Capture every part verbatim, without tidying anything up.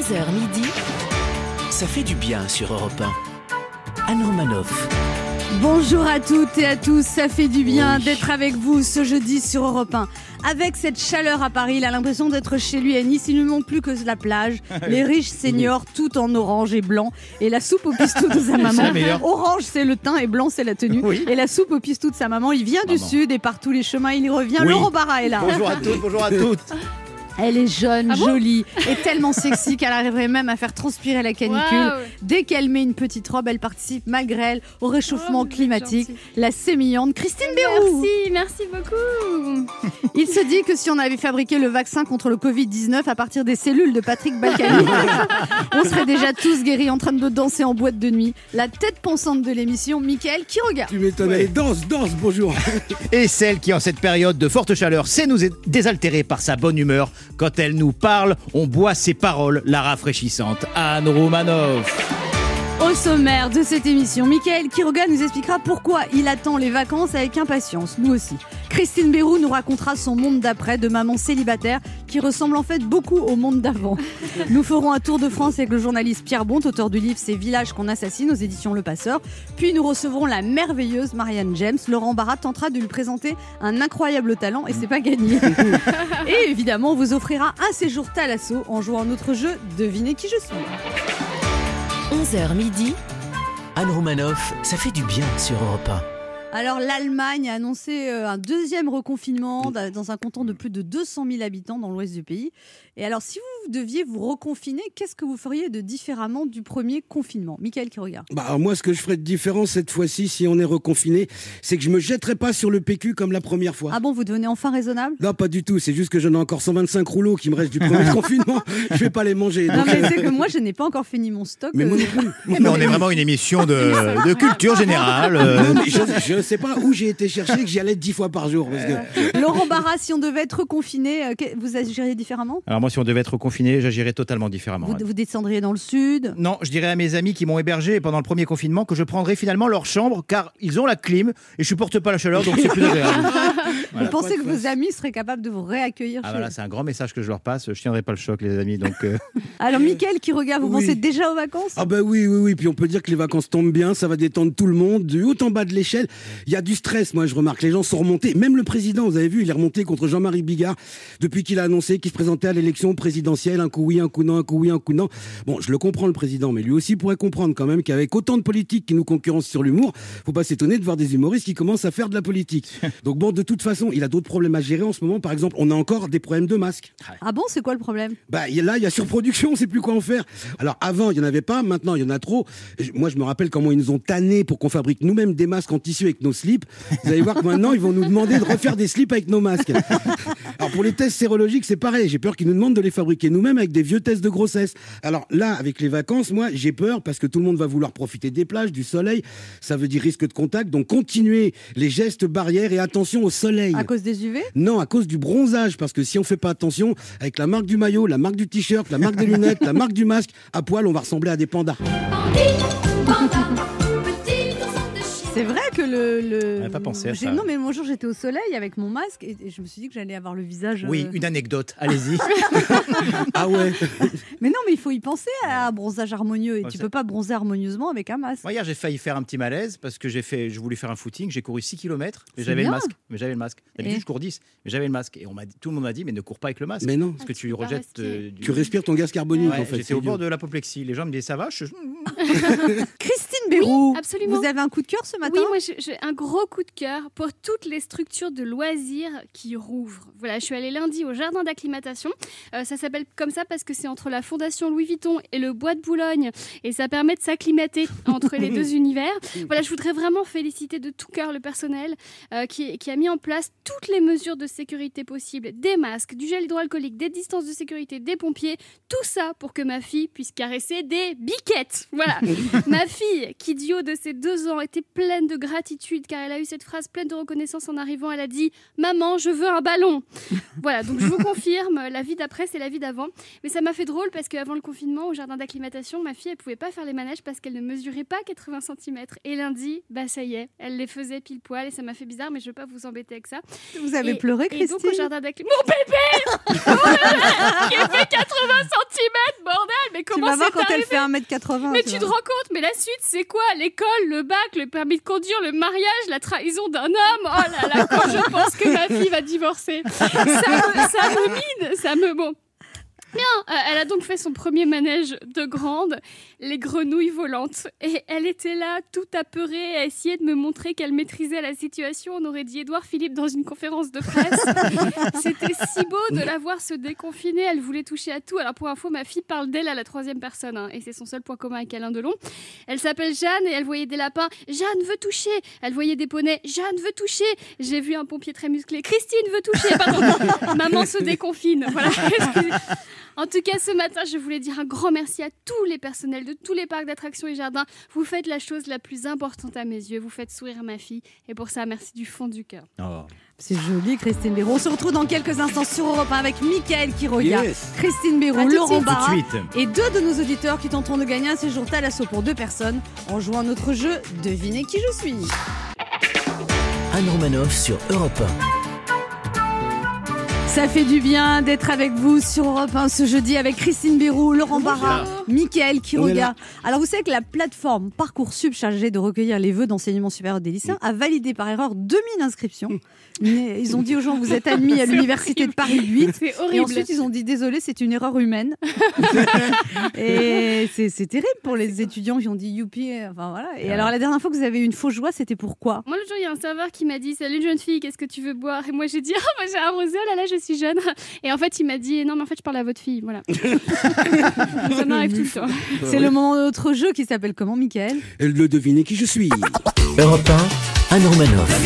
onze heures midi, ça fait du bien sur Europe un. Anne Romanoff. Bonjour à toutes et à tous, ça fait du bien oui. d'être avec vous ce jeudi sur Europe un. Avec cette chaleur à Paris, il a l'impression d'être chez lui à Nice. Il ne manque plus que la plage, les riches seniors, tout en orange et blanc, et la soupe au pistou de sa maman. Orange, c'est le teint et blanc, c'est la tenue. Oui. Et la soupe au pistou de sa maman. Il vient maman. du sud et par tous les chemins, il y revient. Oui. Laurent Barra est là. Bonjour à toutes, bonjour à toutes. Elle est jeune, ah bon jolie et tellement sexy qu'elle arriverait même à faire transpirer la canicule. Wow. Dès qu'elle met une petite robe, elle participe malgré elle au réchauffement oh, climatique. La sémillante Christine Béroux. Merci, merci beaucoup. Il se dit que si on avait fabriqué le vaccin contre le covid dix-neuf à partir des cellules de Patrick Balkany, on serait déjà tous guéris en train de danser en boîte de nuit. La tête pensante de l'émission, Mickaël Quiroga. Tu m'étonnes, allez, danse, danse, bonjour. Et celle qui, en cette période de forte chaleur, sait nous désaltérer par sa bonne humeur. Quand elle nous parle, on boit ses paroles, la rafraîchissante Anne Romanoff. Au sommaire de cette émission, Mickaël Quiroga nous expliquera pourquoi il attend les vacances avec impatience, nous aussi. Christine Béroux nous racontera son monde d'après de maman célibataire qui ressemble en fait beaucoup au monde d'avant. Nous ferons un tour de France avec le journaliste Pierre Bonte, auteur du livre Ces villages qu'on assassine aux éditions Le Passeur. Puis nous recevrons la merveilleuse Marianne James. Laurent Barra tentera de lui présenter un incroyable talent et c'est pas gagné. Et évidemment, on vous offrira un séjour Thalasso en jouant à notre jeu Devinez qui je suis. onze heures midi, Anne Romanoff, ça fait du bien sur Europe un. Alors l'Allemagne a annoncé un deuxième reconfinement dans un canton de plus de deux cent mille habitants dans l'ouest du pays. Et alors si vous deviez vous reconfiner, qu'est-ce que vous feriez de différemment du premier confinement ? Mickaël Quiroga. Bah alors moi ce que je ferais de différent cette fois-ci si on est reconfiné, c'est que je me jetterais pas sur le P Q comme la première fois. Ah bon, vous devenez enfin raisonnable ? Non pas du tout, c'est juste que j'en ai encore cent vingt-cinq rouleaux qui me restent du premier confinement. Je vais pas les manger. Non donc, mais euh... c'est que moi je n'ai pas encore fini mon stock. Mais euh... moi non plus. Mais on est vraiment une émission de, de culture générale. Euh... Non, mais je, je sais pas où j'ai été chercher que j'y allais dix fois par jour. Parce que... Laurent Barra, si on devait être reconfiné, vous agiriez différemment ? Alors moi si on devait être reconfiné, j'agirais totalement différemment. Vous, vous descendriez dans le sud ? Non, je dirais à mes amis qui m'ont hébergé pendant le premier confinement que je prendrais finalement leur chambre car ils ont la clim et je supporte pas la chaleur donc c'est plus agréable. Voilà. Vous pensez que vos amis seraient capables de vous réaccueillir ah chez voilà, eux ? C'est un grand message que je leur passe, je tiendrai pas le choc les amis donc. Euh... Alors Mickaël Quiroga, vous oui. pensez déjà aux vacances ? Ah bah oui oui oui, puis on peut dire que les vacances tombent bien, ça va détendre tout le monde, du haut en bas de l'échelle. Il y a du stress, moi je remarque, les gens sont remontés, même le président, vous avez vu, il est remonté contre Jean-Marie Bigard depuis qu'il a annoncé qu'il se présentait à l'élection présidentielle, un coup oui, un coup non, un coup oui, un coup non. Bon, je le comprends le président, mais lui aussi pourrait comprendre quand même qu'avec autant de politiques qui nous concurrencent sur l'humour, faut pas s'étonner de voir des humoristes qui commencent à faire de la politique. Donc bon, de toute façon, il a d'autres problèmes à gérer en ce moment. Par exemple, on a encore des problèmes de masques. Ah bon, c'est quoi le problème ? Bah là, il y a surproduction, on sait plus quoi en faire. Alors avant, il y en avait pas, maintenant il y en a trop. Moi, je me rappelle comment ils nous ont tannés pour qu'on fabrique nous-mêmes des masques en tissu avec nos slips. Vous allez voir que maintenant, ils vont nous demander de refaire des slips avec nos masques. Alors pour les tests sérologiques, c'est pareil. J'ai peur qu'ils nous demandent de les fabriquer nous-mêmes avec des vieux tests de grossesse. Alors là, avec les vacances, moi, j'ai peur parce que tout le monde va vouloir profiter des plages, du soleil. Ça veut dire risque de contact. Donc continuez les gestes barrières et attention au soleil. À cause des U V ? Non, à cause du bronzage. Parce que si on fait pas attention, avec la marque du maillot, la marque du t-shirt, la marque des lunettes, la marque du masque, à poil, on va ressembler à des pandas. C'est vrai que le... le... On n'a pas pensé à J'ai... ça. Non, mais un jour, j'étais au soleil avec mon masque et, et je me suis dit que j'allais avoir le visage... Oui, euh... une anecdote, allez-y. Ah ouais. Mais non, mais il faut y penser à un bronzage harmonieux. Et ouais, tu ça... peux pas bronzer harmonieusement avec un masque. Moi, hier, j'ai failli faire un petit malaise parce que j'ai fait, je voulais faire un footing. J'ai couru six kilomètres, mais C'est j'avais bien. le masque. Mais j'avais le masque. D'habitude, Et... je cours dix, mais j'avais le masque. Et on m'a dit, tout le monde m'a dit, mais ne cours pas avec le masque. Mais non. Parce que ah, tu rejettes... Euh, du... Tu respires ton gaz carbonique, ouais, en fait. J'étais au bord de l'apoplexie. Les gens me disaient, ça va je... Christine Béroux, oui, absolument. Vous avez un coup de cœur ce matin ? Oui, moi j'ai un gros coup de cœur pour toutes les structures de loisirs qui rouvrent. Voilà, je suis allée lundi au jardin d'acclimatation. Euh, ça s'appelle comme ça parce que c'est entre la Fondation Louis Vuitton et le Bois de Boulogne et ça permet de s'acclimater entre les deux univers. Voilà, je voudrais vraiment féliciter de tout cœur le personnel euh, qui, qui a mis en place toutes les mesures de sécurité possibles, des masques, du gel hydroalcoolique, des distances de sécurité, des pompiers, tout ça pour que ma fille puisse caresser des biquettes. Voilà, ma fille qui du haut de ses deux ans était pleine de gratitude car elle a eu cette phrase pleine de reconnaissance en arrivant. Elle a dit « Maman, je veux un ballon !» Voilà, donc je vous confirme, la vie d'après, c'est la vie d'avant. Mais ça m'a fait drôle parce qu'avant le confinement, au jardin d'acclimatation, ma fille, elle pouvait pas faire les manèges parce qu'elle ne mesurait pas quatre-vingts centimètres. Et lundi, bah ça y est, elle les faisait pile poil et ça m'a fait bizarre, mais je veux pas vous embêter avec ça. Vous avez et, pleuré, Christine? Et donc au jardin d'acclimatation... Mon bébé qui fait quatre-vingts centimètres, bordel! Mais comment vas voir c'est quand elle arrivé. fait un mètre quatre-vingts. Mais tu tu vois. te rends compte, mais la suite, c'est quoi? L'école, le bac, le permis de conduire, le mariage, la trahison d'un homme. Oh là là, quand je pense que ma fille va divorcer. Ça me, ça me mine, ça me... Bon. Bien, euh, elle a donc fait son premier manège de grande, les grenouilles volantes. Et elle était là, toute apeurée, à essayer de me montrer qu'elle maîtrisait la situation. On aurait dit Édouard Philippe dans une conférence de presse. C'était si beau de la voir se déconfiner. Elle voulait toucher à tout. Alors pour info, ma fille parle d'elle à la troisième personne. Hein, et c'est son seul point commun avec Alain Delon. Elle s'appelle Jeanne et elle voyait des lapins. Jeanne veut toucher. Elle voyait des poneys. Jeanne veut toucher. J'ai vu un pompier très musclé. Christine veut toucher. Pardon. Maman se déconfine. Voilà. En tout cas, ce matin, je voulais dire un grand merci à tous les personnels de tous les parcs d'attractions et jardins. Vous faites la chose la plus importante à mes yeux. Vous faites sourire ma fille. Et pour ça, merci du fond du cœur. Oh. C'est joli, Christine Béroux. On se retrouve dans quelques instants sur Europe un avec Mickaël Quiroga, Yes. Christine À Béroux, tout de Laurent suite. Barra Tout de suite. et deux de nos auditeurs qui tenteront de gagner un séjour Thalasso pour deux personnes en jouant à notre jeu Devinez qui je suis. Anne Romanoff sur Europe un. Ça fait du bien d'être avec vous sur Europe un ce jeudi avec Christine Béroux, Laurent Barra, Mickaël On est Quiroga. là. Alors vous savez que la plateforme Parcoursup chargée de recueillir les vœux d'enseignement supérieur des lycéens a validé par erreur deux mille inscriptions. Mais ils ont dit aux gens vous êtes admis à l'université de Paris huit. C'est Et horrible. ensuite ils ont dit désolé c'est une erreur humaine. Et c'est, c'est terrible pour les étudiants qui ont dit youpi. Enfin voilà. Et alors la dernière fois que vous avez eu une fausse joie c'était pourquoi? Moi, le jour, il y a un serveur qui m'a dit Salut jeune fille, qu'est-ce que tu veux boire? Et moi, j'ai dit Ah, moi, j'ai un rosé, oh là là, je suis jeune. Et en fait, il m'a dit Non, mais en fait, je parle à votre fille. Voilà. Ça m'arrive tout le temps. C'est le moment de notre jeu qui s'appelle comment, Mickaël? Elle le devinez qui je suis. Europe un, Anne Romanoff.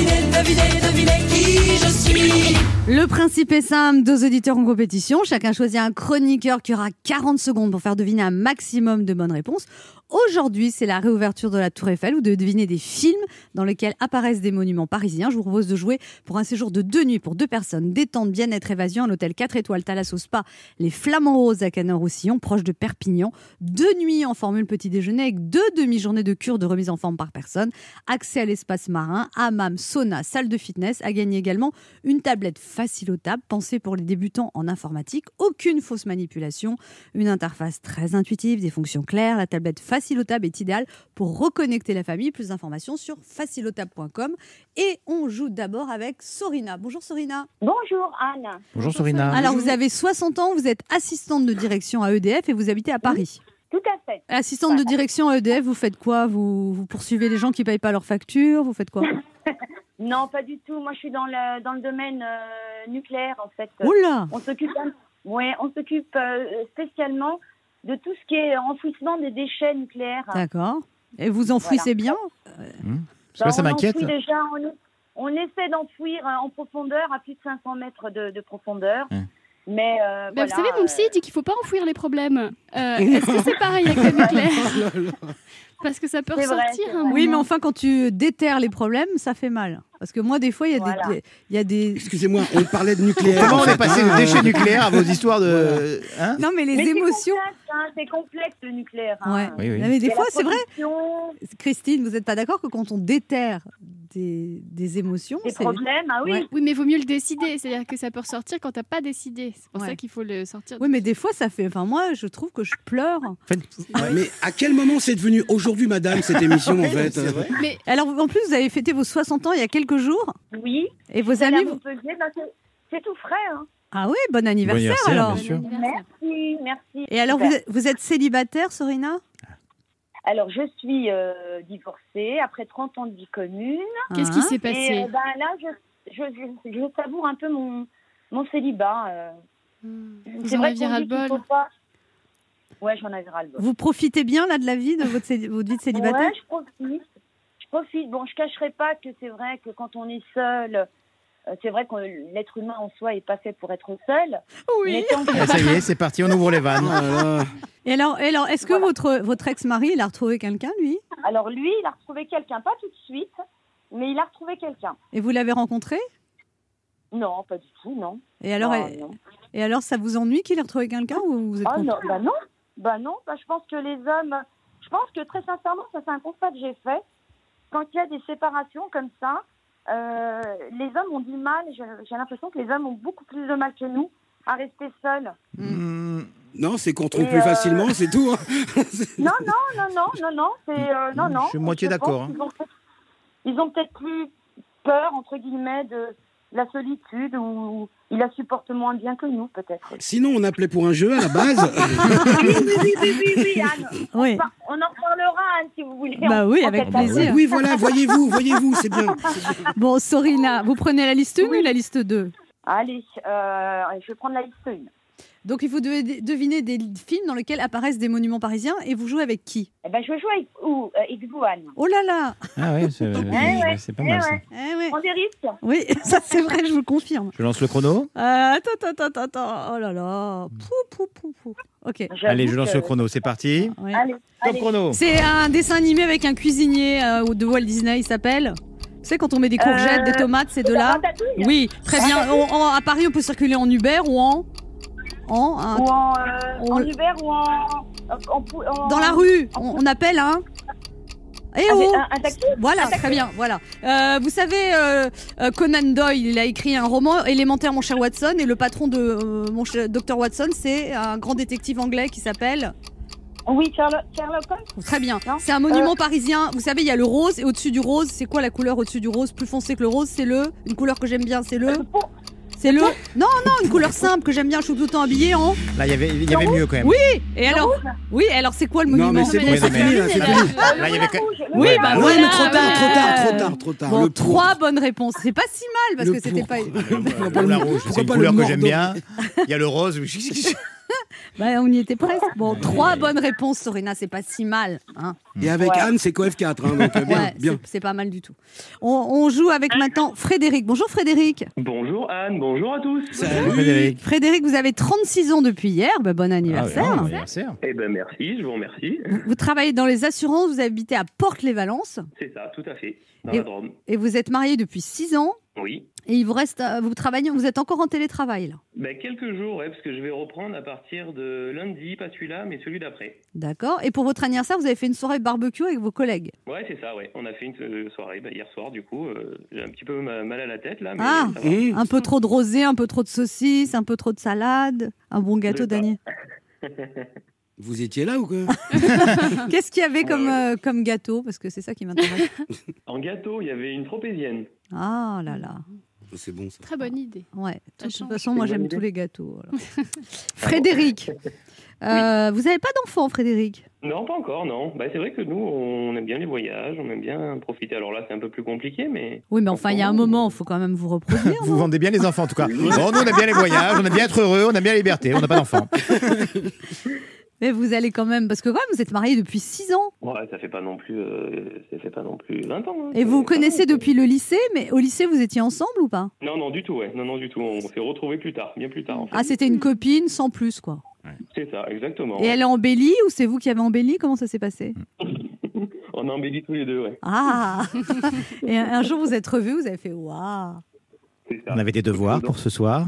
Le principe est simple, deux auditeurs en compétition. Chacun choisit un chroniqueur qui aura quarante secondes pour faire deviner un maximum de bonnes réponses. Aujourd'hui, c'est la réouverture de la Tour Eiffel ou de deviner des films dans lesquels apparaissent des monuments parisiens. Je vous propose de jouer pour un séjour de deux nuits pour deux personnes. Détente, bien-être, évasion à l'hôtel quatre étoiles Thalasso Spa, les Flamands Roses à Canet-en-Roussillon, proche de Perpignan. Deux nuits en formule petit déjeuner avec deux demi-journées de cure de remise en forme par personne. Accès à l'espace marin, hammam, sauna, salle de fitness. À gagner également une tablette facilotable pensée pour les débutants en informatique. Aucune fausse manipulation. Une interface très intuitive, des fonctions claires. La tablette facilotable est idéale pour reconnecter la famille. Plus d'informations sur facilotable point com. Et on joue d'abord avec Sorina. Bonjour Sorina. Bonjour Anne. Bonjour Sorina. Alors vous avez soixante ans, vous êtes assistante de direction à E D F et vous habitez à Paris. Tout à fait. Assistante de direction à E D F, vous faites quoi? vous, vous poursuivez les gens qui ne payent pas leurs factures? Vous faites quoi? Non, pas du tout. Moi, je suis dans le, dans le domaine euh, nucléaire, en fait. Oula. On s'occupe, ouais, on s'occupe euh, spécialement de tout ce qui est enfouissement des déchets nucléaires. D'accord. Et vous enfouissez bien? Parce que là, ça on m'inquiète. enfouit déjà, on, on essaie d'enfouir euh, en profondeur, à plus de cinq cents mètres de, de profondeur. Hum. Mais euh, Bah, voilà, vous savez, mon psy euh, dit qu'il ne faut pas enfouir les problèmes. Euh, Est-ce que c'est pareil avec le nucléaire? Parce que ça peut C'est vrai, ressortir c'est un vrai. Oui, mais moment. enfin, quand tu déterres les problèmes, ça fait mal. Parce que moi, des fois, il y a Voilà. des... il y a des... Excusez-moi, on parlait de nucléaire. Comment en on fait, est passé hein. de déchets nucléaires à vos histoires de. Hein Non, mais les mais c'est émotions... complexe, hein, c'est complexe le nucléaire. hein. Ouais. Oui, oui. Non, mais des Il y a fois, la c'est vrai. production, Christine, vous n'êtes pas d'accord que quand on déterre des, des émotions, Des c'est... problèmes, ah oui. Ouais. Oui, mais il vaut mieux le décider. C'est-à-dire que ça peut ressortir quand tu n'as pas décidé. C'est pour Ouais. ça qu'il faut le sortir. Oui, mais des fois, ça fait... Enfin, moi, je trouve que je pleure. En fait, Ouais, Mais à quel moment c'est devenu aujourd'hui, madame, cette émission, en fait? Mais Alors, en plus, vous avez fêté vos soixante ans il y a quelques jours. Oui. Et vos Allez à amis... vous- Montpellier, bah, c'est- c'est tout frais. Hein. Ah oui, bon anniversaire, anniversaire, alors. bien sûr. bon anniversaire. Merci, merci. Et alors, vous Super. êtes, vous êtes célibataire, Sorina? Alors, je suis euh, divorcée après trente ans de vie commune. Qu'est-ce qui Hein s'est Et passé euh, ben, là, je, je, je, je savoure un peu mon, mon célibat. euh. Vous C'est en vrai aviez qu'on dit qu'il ras-le-bol. faut pas... Ouais, j'en avais ras-le-bol. Vous profitez bien, là, de la vie, de votre, céli- votre vie de célibataire? Ouais, je profite. Je profite. Bon, je cacherai pas que c'est vrai que quand on est seul, euh, c'est vrai que l'être humain en soi est pas fait pour être seul. Oui. Mais tant que- ah, ça y est, c'est parti, on ouvre les Oh vannes. là là. Et alors, et alors est-ce que Voilà. votre, votre ex-mari, il a retrouvé quelqu'un, lui? Alors lui, il a retrouvé quelqu'un, pas tout de suite, mais il a retrouvé quelqu'un. Et vous l'avez rencontré? Non, pas du tout, non. Et alors, Ah, et, non. et alors, ça vous ennuie qu'il ait retrouvé quelqu'un ou vous êtes Ah content? non, bah non, bah non, bah je pense que les hommes, je pense que très sincèrement, ça c'est un constat que j'ai fait. Quand il y a des séparations comme ça, euh, les hommes ont du mal. J'ai j'ai l'impression que les hommes ont beaucoup plus de mal que nous à rester seuls. Hmm, Non, c'est qu'on trompe plus facilement, c'est tout. Hein. Non, non, non, non, non, non, c'est euh, non, non. Je suis moitié Je pense d'accord, hein. qu'ils ont peut- Ils ont peut-être plus peur entre guillemets de la solitude ou ils la supportent moins bien que nous, peut-être. Sinon, on appelait pour un jeu à la base. Oui, oui, oui, oui, oui, oui, Anne. Oui. Enfin, on en parlera, Anne, si vous voulez. Bah en- oui, en avec tête à plaisir. tête. Oui, voilà, voyez-vous, voyez-vous, c'est bien. Bon, Sorina, vous prenez la liste un ou la liste deux? Allez, euh, je vais prendre la liste un. Donc, il faut de- deviner des films dans lesquels apparaissent des monuments parisiens et vous jouez avec qui? Eh ben, je joue avec, ou, euh, avec vous, Anne. Oh là là. Ah ouais, c'est, ouais, c'est pas eh mal ça. ouais. Eh ouais. On des risques. Oui, ça c'est vrai, je vous le confirme. Je lance le chrono. Euh, attends, attends, attends, attends. Oh là là. Pou, pou, pou, pou. Ok. J'avoue Allez, je lance que- le chrono, c'est parti. Ouais. Allez, Top allez. chrono. C'est un dessin animé avec un cuisinier euh, de Walt Disney, il s'appelle. Tu sais, quand on met des courgettes, Euh, des tomates, c'est de là. Ratatouille. Oui, très bien. On- on- à Paris, on peut circuler en Uber ou en. En, un- Ou en, euh, On- en Uber ou en, en, pou- en- dans la rue. On, on appelle un. Eh Un, oh. un, un taxi. Voilà, très bien, voilà. Euh, vous savez, euh, euh, Conan Doyle, il a écrit un roman élémentaire, mon cher Watson, et le patron de euh, mon cher docteur Watson, c'est un grand détective anglais qui s'appelle... Oui, Sherlock, Sherlock Holmes. Oh, très bien. Non. C'est un monument Euh. parisien. Vous savez, il y a le rose, et au-dessus du rose, c'est quoi la couleur au-dessus du rose? Plus foncé que le rose, c'est le... Une couleur que j'aime bien, c'est le... Pour- C'est le... Non, non, une couleur simple que j'aime bien, je suis tout le temps habillée en... Là, il y avait, il y avait mieux quand même. Oui, et alors... Oui, alors c'est quoi le monument? Non, mais c'est bon, Oui, c'est non, fini, mais- là, c'est mais- fini. Là, il y avait quand- rouge, le Oui, Ouais, bah bah, Ouais, voilà, mais trop tard, bah, trop tard, trop tard, trop tard. Bon, Le trois pour. bonnes réponses. C'est pas si mal, parce Le que c'était pour. pas... Pourquoi pas La le- rouge, pourquoi c'est une pas couleur le que j'aime Mordor bien. Il y a le rose. Bah, on y était presque. Bon, trois bonnes réponses, Sorina, c'est pas si mal. Hein. Et avec Ouais. Anne, c'est Coef quatre. Hein, donc, euh, bien, Ouais, bien. c'est- c'est pas mal du tout. On, on joue avec maintenant Frédéric. Bonjour Frédéric. Bonjour Anne, bonjour à tous. Salut. Frédéric. Frédéric, vous avez trente-six ans depuis hier. Bah, bon Ah ouais, anniversaire. bon anniversaire. Eh ben merci, je vous remercie. Vous, vous travaillez dans les assurances, vous habitez à Porte-les-Valences C'est ça, tout à fait. Dans Et- la Drôme. et vous êtes marié depuis six ans. Oui. Et il vous reste, euh, vous travaillez, vous êtes encore en télétravail là. Ben, quelques jours, ouais, parce que je vais reprendre à partir de lundi, pas celui-là, mais celui d'après. D'accord. Et pour votre anniversaire, vous avez fait une soirée barbecue avec vos collègues. Ouais, c'est ça, ouais. On a fait une euh, soirée ben, hier soir, du coup. euh, j'ai un petit peu ma- mal à la tête, là, mais Ah. ça va. Mmh. Un peu trop de rosé, un peu trop de saucisses, un peu trop de salade, un bon gâteau C'est ça. d'année. Vous étiez là ou quoi? Qu'est-ce qu'il y avait comme, Ouais. euh, comme gâteau? Parce que c'est ça qui m'intéresse. En gâteau, il y avait une tropézienne. Ah là là. C'est bon ça. Très bonne idée. Ouais. De Ça toute change. façon, moi C'est une j'aime bonne tous idée. les gâteaux. alors. Frédéric, euh, vous n'avez pas d'enfant, Frédéric? Non, pas encore, non. Ben, c'est vrai que nous, on aime bien les voyages, on aime bien profiter. Alors là, c'est un peu plus compliqué, mais... Oui, mais enfin, il y a un moment, il faut quand même vous reproduire. Vous non vendez bien les enfants en tout cas. Bon, nous, on aime bien les voyages, on aime bien être heureux, on aime bien la liberté, on n'a pas d'enfants. Mais vous allez quand même, parce que quand même, vous êtes mariés depuis six ans. Ouais, ça fait pas non plus, euh, ça fait pas non plus vingt ans. hein. Et vous vous Ça- connaissez depuis le lycée, mais au lycée, vous étiez ensemble ou pas? Non, non, du tout, ouais. Non, non, du tout. On s'est retrouvés plus tard, bien plus tard, en fait. Ah, c'était une copine sans plus, quoi. C'est ça, exactement. Et elle est embellie ou c'est vous qui avez embelli? Comment ça s'est passé? On a embelli tous les deux, ouais. Ah Et un, un jour, vous êtes revus, vous avez fait waouh. C'est ça. On avait des devoirs pour ce soir.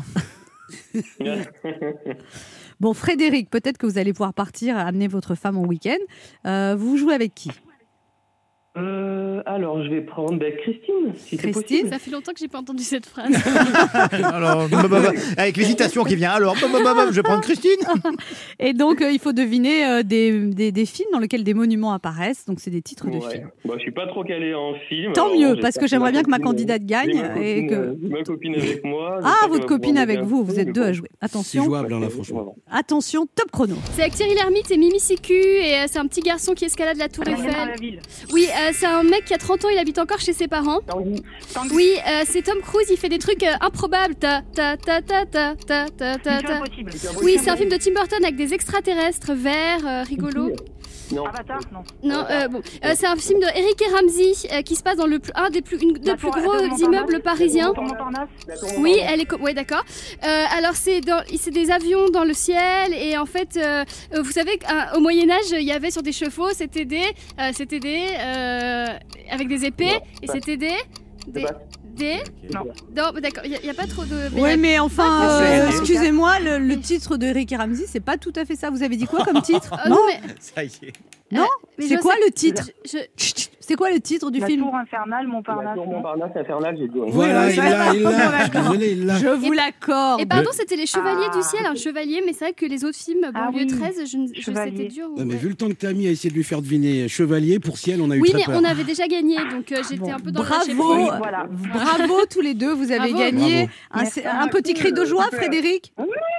Bon, Frédéric, peut-être que vous allez pouvoir partir, amener votre femme en week-end. Euh, vous jouez avec qui? Euh, alors, je vais prendre ben, Christine, si c'est Christine possible. Ça fait longtemps que j'ai pas entendu cette phrase. Alors, bah, bah, bah, avec l'hésitation qui vient. Alors, bah, bah, bah, bah, je vais prendre Christine. Et donc, euh, il faut deviner euh, des, des, des films dans lesquels des monuments apparaissent. Donc, c'est des titres de Ouais. films. Bon, je suis pas trop calé en film. Tant alors, mieux, bon, parce j'espère que j'aimerais bien que ma copine, candidate euh, gagne j'ai ma et copine, que- euh, j'ai ma copine avec moi. Ah, j'espère votre qu'elle va copine pouvoir avec m'aider un vous, peu, vous êtes mais deux bon. à jouer. C'est Attention, jouable, hein, là, franchement. Voilà. attention, top chrono. C'est avec Thierry Lhermitte et Mimi Siku et euh, c'est un petit garçon qui escalade la tour Eiffel. Oui, euh, c'est un mec qui a trente ans, il habite encore chez ses parents. Oui, euh, c'est Tom Cruise, il fait des trucs euh, improbables. Ta ta ta ta ta ta ta ta ta. Oui, c'est un film de Tim Burton avec des extraterrestres verts, euh, rigolos. Non. Avatar, non. Non, euh, bon, euh, c'est un film de Eric et Ramsey euh, qui se passe dans le plus, un des plus, une, des plus gros immeubles parisiens. Oui, elle est. co- Ouais, d'accord. Euh, alors c'est dans, c'est des avions dans le ciel et en fait, euh, euh, vous savez qu'au Moyen Âge, il y avait sur des chevaux, c'était des, euh, c'était des, euh, avec des épées Non, et pas. c'était des, des, des. Non. Non, mais d'accord. Il y, a- il y a pas trop de. mais il y Ouais, a- mais enfin, Ah, euh, c'est- excusez-moi, le, le titre de Eric et Ramsey, c'est pas tout à fait ça. Vous avez dit quoi comme titre? Ah, non, mais, Ça y est. Non mais C'est je quoi sais- le titre? je, je- Chut, chut, C'est quoi le titre du La film? Tour infernale, La Montparnasse. tour Montparnasse infernale, j'ai dit. ouais. Voilà, Oui, il bah, ça l'a, va, il bon, l'a. d'accord. Désolé, il l'a. Je vous l'accorde. Et pardon, c'était les Chevaliers Ah. du Ciel, un chevalier, mais c'est vrai que les autres films, Ah Banlieue oui, treize, je, ne- je- Chevalier. c'était dur. Ouais, mais ouais. vu le temps que t'as mis à essayer de lui faire deviner chevalier pour ciel, on a eu Oui, très mais peur. on avait déjà gagné, donc euh, j'étais Bon, un peu dans bravo. le Oui, lâcher-prise. voilà. Bravo tous les deux, vous avez Bravo. gagné un, Merci. un petit cri de joie, Super. Frédéric.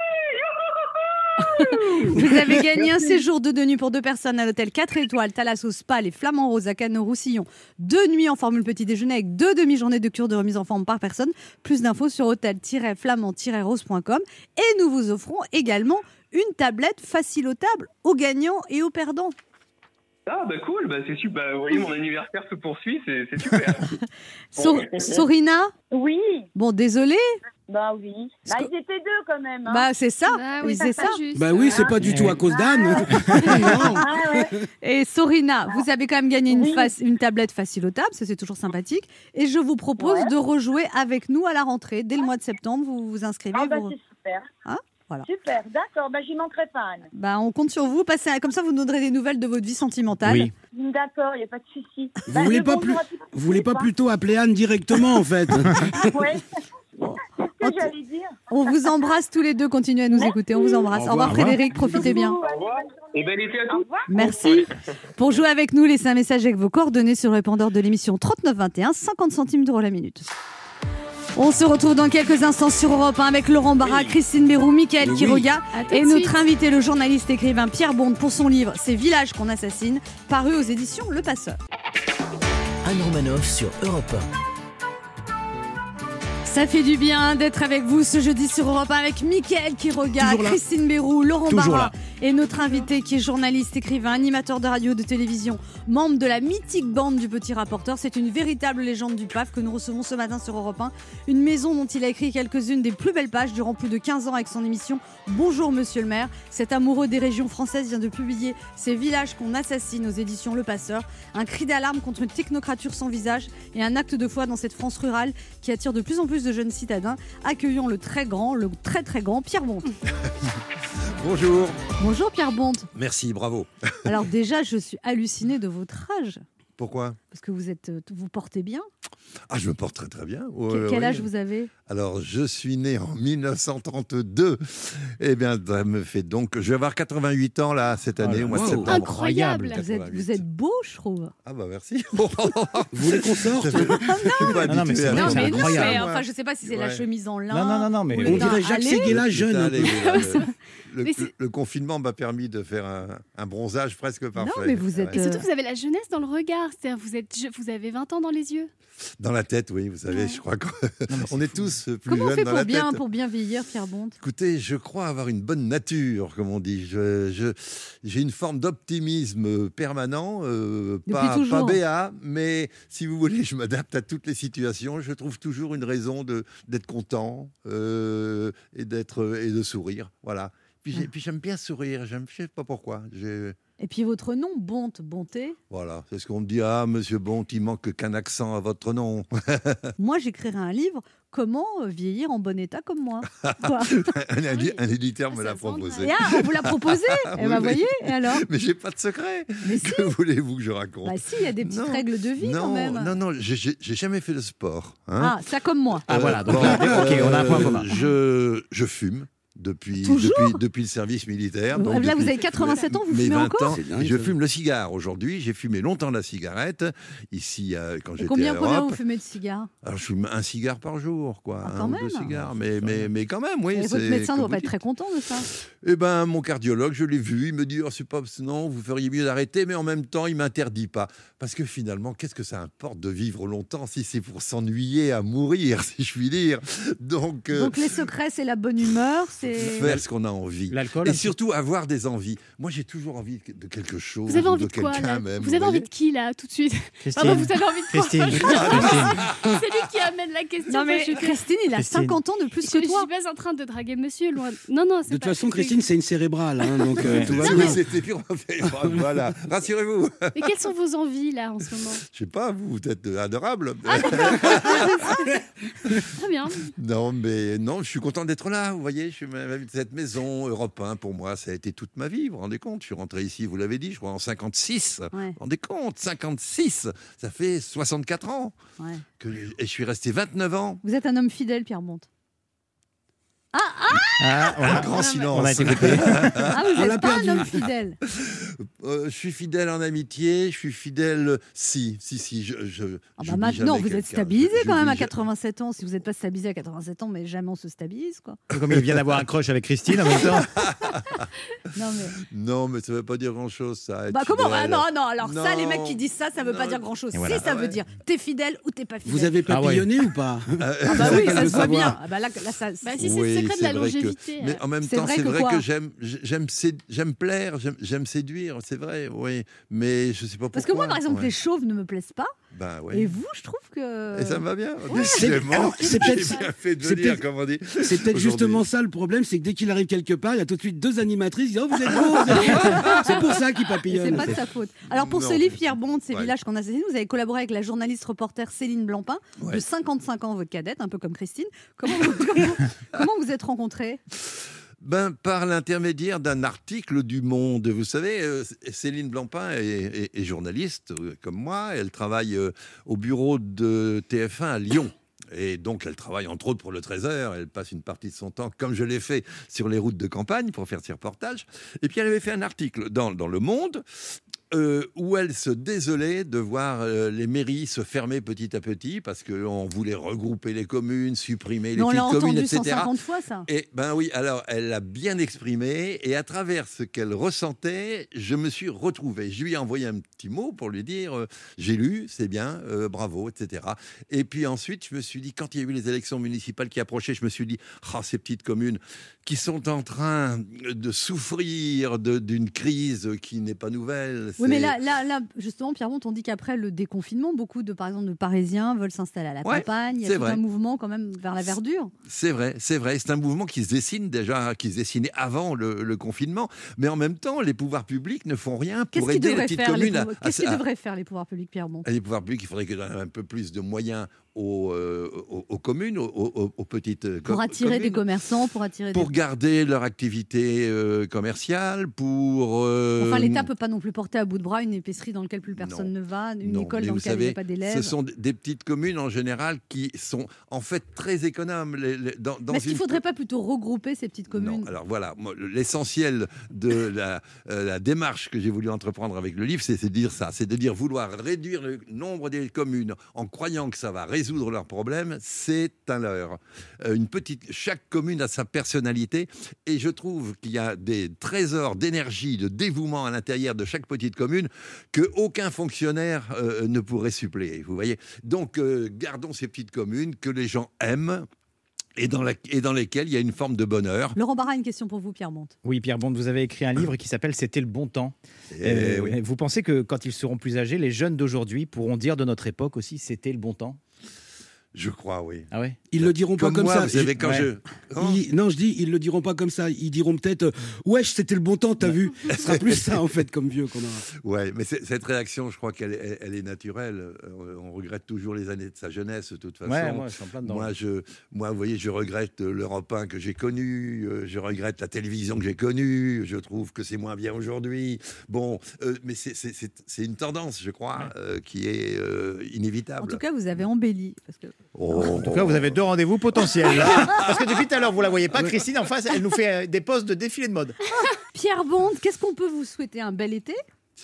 Vous avez gagné un séjour de deux nuits pour deux personnes à l'hôtel quatre étoiles, Thalasso Spa, les Flamands Roses à Cannes-Roussillon. Deux nuits en formule petit déjeuner avec deux demi-journées de cure de remise en forme par personne. Plus d'infos sur hôtel tiret flamand tiret rose point com. Et nous vous offrons également une tablette facilotable aux gagnants et aux perdants. Ah bah cool, bah c'est super. Bah, vous voyez, mon anniversaire se poursuit, c'est c'est super. So- Sorina, Oui, bon désolé, bah oui. Bah, ils étaient deux quand même. Hein. bah c'est ça, Ah oui, oui, c'est c'est ça. pas juste. Bah oui, c'est pas du tout à cause d'Anne. Non. Ah ouais. Et Sorina, vous avez quand même gagné une, Oui. face- une tablette facilotable, ça c'est toujours sympathique. Et je vous propose Ouais. de rejouer avec nous à la rentrée. Dès le mois de septembre, vous vous inscrivez. Ah bah vous- c'est super. Hein Voilà. Super, d'accord. Bah j'y manquerai pas, Anne. Bah, on compte sur vous. Passez, comme ça, vous nous donnerez des nouvelles de votre vie sentimentale. Oui. D'accord, il n'y a pas de souci. Vous Bah, voulez le pas bonjour plus- à toutes Vous voulez les pas fois. plutôt appeler Anne directement en fait? Ouais. Qu'est-ce que j'allais dire? On vous embrasse tous les deux. Continuez à nous Merci. écouter. On vous embrasse. Au Au revoir, revoir. Frédéric. Profitez bien. Bisous, Au revoir. Et bel été à Au tous. revoir. Merci. Pour jouer avec nous, laissez un message avec vos coordonnées sur le répondeur de l'émission trente-neuf vingt et un, cinquante centimes d'euros la minute. On se retrouve dans quelques instants sur Europe un avec Laurent Barra, Christine Béroux, Mickaël Oui. Quiroga À tout et de notre suite. invité, le journaliste écrivain Pierre Bond, pour son livre Ces villages qu'on assassine, paru aux éditions Le Passeur. Anne Romanoff sur Europe un. Ça fait du bien d'être avec vous ce jeudi sur Europe un avec Mickaël Quiroga, Toujours là. Christine Béroux, Laurent Toujours Barra là. et notre invité qui est journaliste, écrivain, animateur de radio, de télévision, membre de la mythique bande du Petit Rapporteur. C'est une véritable légende du P A F que nous recevons ce matin sur Europe un. Une maison dont il a écrit quelques-unes des plus belles pages durant plus de quinze ans avec son émission Bonjour Monsieur le maire. Cet amoureux des régions françaises vient de publier Ces villages qu'on assassine aux éditions Le Passeur. Un cri d'alarme contre une technocrature sans visage et un acte de foi dans cette France rurale qui attire de plus en plus de jeunes citadins. Accueillons le très grand, le très très grand Pierre Bond. Bonjour. Bonjour Pierre Bond. Merci, bravo. Alors déjà, je suis hallucinée de votre âge Pourquoi? parce que vous êtes, vous portez bien. Ah, je me porte très très bien. Ouais, Que- quel ouais. âge vous avez? Alors, je suis né en mille neuf cent trente-deux. Eh bien, ça me fait donc... Je vais avoir quatre-vingt-huit ans, là, cette année, là au mois de wow. septembre. Incroyable. Vous êtes, vous êtes beau, je trouve. Ah bah, merci. Vous voulez qu'on sorte? Je suis pas Non, non, mais habitué c'est à vrai, Non, ça. c'est mais non, incroyable. mais moi. enfin, je sais pas si c'est la Ouais. chemise en lin. Non, non, non, non, mais ou on le On teint dirait Jacques allé. Séguéla jeune. Putain, un peu. les- le, le- Mais c'est- le confinement m'a permis de faire un, un bronzage presque parfait. Non, mais vous êtes, Et Ouais. surtout, vous avez la jeunesse dans le regard. C'est-à-dire, vous, êtes, je- vous avez vingt ans dans les yeux. Dans la tête, oui, vous savez, Ouais. je crois qu'on Non, mais on c'est est fou. tous plus Comment on jeunes fait dans pour la bien, tête. pour bien vieillir, Pierre Bond? Écoutez, je crois avoir une bonne nature, comme on dit. Je, je- j'ai une forme d'optimisme permanent, euh, Depuis pas, toujours. pas béat, mais si vous voulez, je m'adapte à toutes les situations. Je trouve toujours une raison de, d'être content euh, et, d'être, et de sourire. Voilà. Puis, j'ai- puis j'aime bien sourire, j'aime, je sais pas pourquoi. J'ai- Et puis votre nom, Bonte, bonté. Voilà, c'est ce qu'on me dit. Ah, monsieur Bont, il manque qu'un accent à votre nom. Moi, j'écrirai un livre Comment vieillir en bon état comme moi. Quoi. un, édi- un éditeur me Ça l'a se vendrait. proposé. Et ah, on vous l'a proposé. Ah, Eh oui, ben, oui. voyez. Et alors? Mais j'ai pas de secret. Mais si. Que voulez-vous que je raconte? Bah si, il y a des petites Non, règles de vie non, quand même. Non, non, j'ai- j'ai j'ai jamais fait de sport. hein. Ah, ça comme moi. Ah, voilà, donc bon, là, ok, on a un point commun. Je, je fume depuis, Toujours depuis, depuis le service militaire. donc Là, vous depuis avez quatre-vingt-sept ans, vous mes fumez vingt encore? ans, C'est dingue, je ça. fume le cigare aujourd'hui. J'ai fumé longtemps la cigarette, ici, euh, quand Et j'étais combien, à combien Europe. vous fumez de cigares? Alors, je fume un cigare par jour, quoi. Ah, un quand ou deux même. cigares. Mais, mais, mais quand même, oui. Et votre c'est médecin ne comme doit vous pas être dites. très content de ça. Eh ben, mon cardiologue, je l'ai vu, il me dit, oh, c'est pas, non, vous feriez mieux d'arrêter, mais en même temps, il m'interdit pas. Parce que finalement, qu'est-ce que ça importe de vivre longtemps si c'est pour s'ennuyer à mourir, si je puis dire. Donc, euh, Donc les secrets, c'est la bonne humeur, c'est... faire ce qu'on a envie. L'alcool. Et surtout, avoir des envies. Moi, j'ai toujours envie de quelque chose. Vous avez ou envie de quoi quelqu'un là même. Vous avez voyez envie de qui là, tout de suite? Christine. Pardon, vous avez envie de quoi? Christine. Christine. C'est lui qui amène la question. Non mais pas je- Christine, il a Christine. cinquante ans de plus Je que ne toi. suis pas en train de draguer monsieur, loin. Non, non, c'est De toute pas- façon, c'est- Christine, c'est une cérébrale. hein, donc euh, Ouais. tout va Oui, bien. c'était pire. Voilà, rassurez-vous. Mais quelles sont vos envies là en ce moment? Je sais pas, vous, vous êtes adorable. Ah, Très bien. Non, mais non, je suis content d'être là. Vous voyez, je, cette maison, Europe un, pour moi, ça a été toute ma vie. Vous vous rendez compte? Je suis rentré ici, vous l'avez dit, je crois en cinquante-six. Ouais. Vous vous rendez compte? cinquante-six, ça fait soixante-quatre ans. Ouais. Que, et je suis resté vingt-neuf ans. Vous êtes un homme fidèle, Pierre Bonte. Ah, ah Ah, on Un a, grand silence. on a été coupé. Ah, vous On l'a n'êtes pas perdu. un homme fidèle. Euh, je suis fidèle en amitié, je suis fidèle. Si, si, si. Je, je, Ah bah j'oublie maintenant, jamais vous êtes quelqu'un. stabilisé Je- quand même à j'oublie- quatre-vingt-sept ans. Si vous n'êtes pas stabilisé à quatre-vingt-sept ans, mais jamais on se stabilise, quoi. Comme il vient d'avoir un crush avec Christine en même temps. Non, mais... Non, mais ça ne veut pas dire grand-chose, ça. être Bah comment Ah fidèle. non, non, alors ça, Non. les mecs qui disent ça, ça veut pas Non. dire grand-chose. Et Si, voilà. ça Ah veut ouais. dire t'es fidèle ou t'es pas fidèle. Vous avez Ah ouais. papillonné ou pas? Ah bah oui, qu'elle ça veut se voit savoir. bien. Ah bah là, là, ça... Bah si, c'est Oui, le secret de la c'est vrai que- longévité. Mais en même C'est temps, vrai c'est que vrai quoi que j'aime, j'aime, sé- j'aime plaire, j'aime, j'aime séduire, c'est vrai, oui. Mais je sais pas pourquoi. Parce que moi, par exemple, Ouais. les chauves ne me plaisent pas. Ben, ouais. Et vous, je trouve que... Et ça me va bien. C'est- Décidément, alors, c'est j'ai peut-être- bien fait de c'est venir, peut-être- comme on dit. C'est peut-être Aujourd'hui. justement ça le problème, c'est que dès qu'il arrive quelque part, il y a tout de suite deux animatrices qui disent « Oh, vous êtes beau, vous êtes beau !» C'est pour ça qu'il Et c'est papillonne. pas de sa faute. Alors pour Non. ce livre, Pierre Bonte, ces Ouais. villages qu'on assassine, vous avez collaboré avec la journaliste reporter Céline Blancpain, Ouais. de cinquante-cinq ans, votre cadette, un peu comme Christine. Comment vous comment, comment vous êtes rencontrés? Ben, par l'intermédiaire d'un article du Monde. Vous savez, euh, Céline Blancpain est, est- est journaliste, euh, comme moi. Elle travaille euh, au bureau de T F un à Lyon. Et donc, elle travaille entre autres pour le Trésor. Elle passe une partie de son temps, comme je l'ai fait, sur les routes de campagne pour faire ses reportages. Et puis, elle avait fait un article dans, dans Le Monde euh, où elle se désolait de voir euh, les mairies se fermer petit à petit parce qu'on voulait regrouper les communes, supprimer les Mais on l'a petites communes, entendu et cetera. cent cinquante fois, ça. Et ben oui, alors elle l'a bien exprimé et à travers ce qu'elle ressentait, je me suis retrouvé. Je lui ai envoyé un petit mot pour lui dire euh, j'ai lu, c'est bien, euh, bravo, et cetera. Et puis ensuite, je me suis dit, quand il y a eu les élections municipales qui approchaient, je me suis dit, ah, ces petites communes qui sont en train de souffrir de- d'une crise qui n'est pas nouvelle. Oui, mais c'est- là, là, là, justement, Pierre Bonte, on dit qu'après le déconfinement, beaucoup de, par exemple, de Parisiens veulent s'installer à la Ouais, campagne. Il y a c'est tout vrai. un mouvement quand même vers la verdure. C'est vrai, c'est vrai. C'est un mouvement qui se dessine déjà, qui se dessinait avant le, le confinement. Mais en même temps, les pouvoirs publics ne font rien Qu'est-ce pour qu'ils aider les devraient, petites faire, les communes. à- pouvoirs- à- Qu'est-ce qu'ils à- devraient faire, les pouvoirs publics, Pierre Bonte? Les pouvoirs publics, il faudrait qu'ils donnent un peu plus de moyens aux, euh, aux, aux communes, aux, aux- aux petites euh, Pour com- attirer des communes, commerçants, pour attirer pour des... garder leur activité euh, commerciale, pour... euh, Enfin, l'État ne peut pas non plus porter à bout de bras une épicerie dans laquelle plus personne Non. ne va, une Non, école mais dans vous laquelle il n'y savez, a pas d'élèves. ce sont d- des petites communes en général qui sont en fait très économes. Les- les- dans, dans Mais est-ce qu'il une ne faudrait pas plutôt regrouper ces petites communes? Non, alors voilà, moi, l'essentiel de la, euh, la démarche que j'ai voulu entreprendre avec le livre, c'est c'est de dire ça, c'est de dire vouloir réduire le nombre des communes en croyant que ça va résoudre leurs problèmes, c'est un leurre. Euh, une petite, chaque commune a sa personnalité et je trouve qu'il y a des trésors d'énergie, de dévouement à l'intérieur de chaque petite commune que aucun fonctionnaire euh, ne pourrait suppléer. Vous voyez, donc euh, gardons ces petites communes que les gens aiment. Et dans, la, et dans lesquelles il y a une forme de bonheur. Laurent Barra, une question pour vous, Pierre Bonte. Oui, Pierre Bonte, vous avez écrit un livre qui s'appelle C'était le bon temps. Eh Euh, oui. Vous pensez que quand ils seront plus âgés, les jeunes d'aujourd'hui pourront dire de notre époque aussi C'était le bon temps? Je crois, oui. Ah ouais? Ils le diront pas Comme comme moi, ça. vous savez, quand Ouais. je... Hein Ils- non, je dis, ils le diront pas comme ça. Ils diront peut-être euh, wesh, c'était le bon temps, t'as vu. Ce sera plus ça en fait comme vieux qu'on aura. Ouais, mais c'est- cette réaction, je crois qu'elle est, elle est naturelle. Euh, On regrette toujours les années de sa jeunesse, de toute façon. Ouais, moi, je suis en plein dedans. Moi, je, moi, vous voyez, je regrette l'Europe un que j'ai connu, euh, je regrette la télévision que j'ai connue, je trouve que c'est moins bien aujourd'hui. Bon, euh, mais c'est- c'est c'est- c'est une tendance, je crois, euh, qui est euh, inévitable. En tout cas, vous avez embelli. Parce que... Oh. En tout cas, vous avez deux rendez-vous potentiels. là. Parce que depuis tout à l'heure, vous la voyez pas. Christine, en face, elle nous fait euh, des poses de défilé de mode. Pierre Bonte, qu'est-ce qu'on peut vous souhaiter? Un bel été?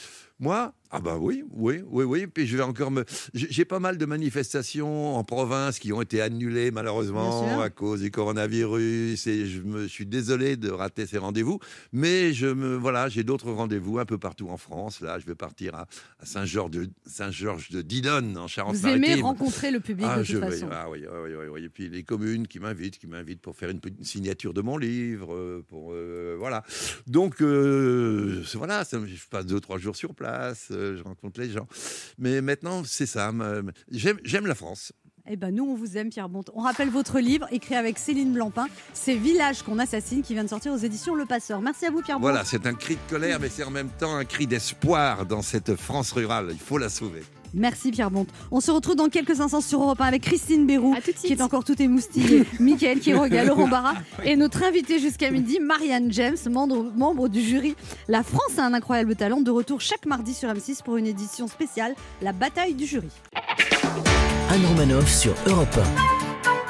Moi, ah bah oui, oui, oui, oui. Puis je vais encore me. J'ai j'ai pas mal de manifestations en province qui ont été annulées Bien malheureusement sûr. à cause du coronavirus. Et je me suis désolé de rater ces rendez-vous. Mais je me, voilà, j'ai d'autres rendez-vous un peu partout en France. Là, je vais partir à, à Saint-Georges de Saint-Georges de Didonne en Vous Charente-Maritime. aimez rencontrer le public Ah, de je toute vais, façon. ah oui, ah oui, oui, oui. Et puis les communes qui m'invitent, qui m'invitent pour faire une petite signature de mon livre, euh, pour euh, voilà. Donc euh, c'est- voilà, ça, je passe deux trois jours sur place, euh, je rencontre les gens. Mais maintenant c'est ça, ma- j'aime, j'aime la France. Eh ben nous, on vous aime, Pierre Bonte. On rappelle votre livre, écrit avec Céline Blancpain, Ces villages qu'on assassine, qui vient de sortir aux éditions Le Passeur. Merci à vous, Pierre Bonte. Voilà, c'est un cri de colère, mais c'est en même temps un cri d'espoir dans cette France rurale. Il faut la sauver. Merci Pierre Bonte. On se retrouve dans quelques instants sur Europe un avec Christine Béroux, À tout de qui suite. est encore tout émoustillée, Mickaël Quiroga, Laurent Barra, et notre invité jusqu'à midi, Marianne James, membre, membre du jury La France a un incroyable talent, de retour chaque mardi sur M six pour une édition spéciale, La bataille du jury. Anne Romanoff sur Europe un.